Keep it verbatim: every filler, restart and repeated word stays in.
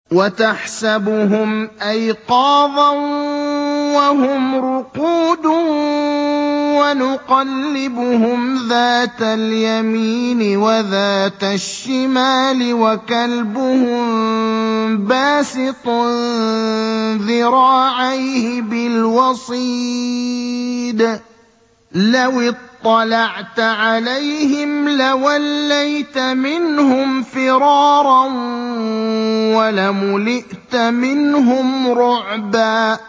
وَتَحْسَبُهُمْ أَيْقَاظًا وَهُمْ رُقُودٌ وَنُقَلِّبُهُمْ ذَاتَ الْيَمِينِ وَذَاتَ الشِّمَالِ وَكَلْبُهُم بَاسِطٌ ذِرَاعَيْهِ بِالْوَصِيدِ لَوِ اطَّلَعْتَ عَلَيْهِمْ لَوَلَّيْتَ مِنْهُمْ فِرَارًا وَلَمُلِئْتَ مِنْهُمْ رُعْبًا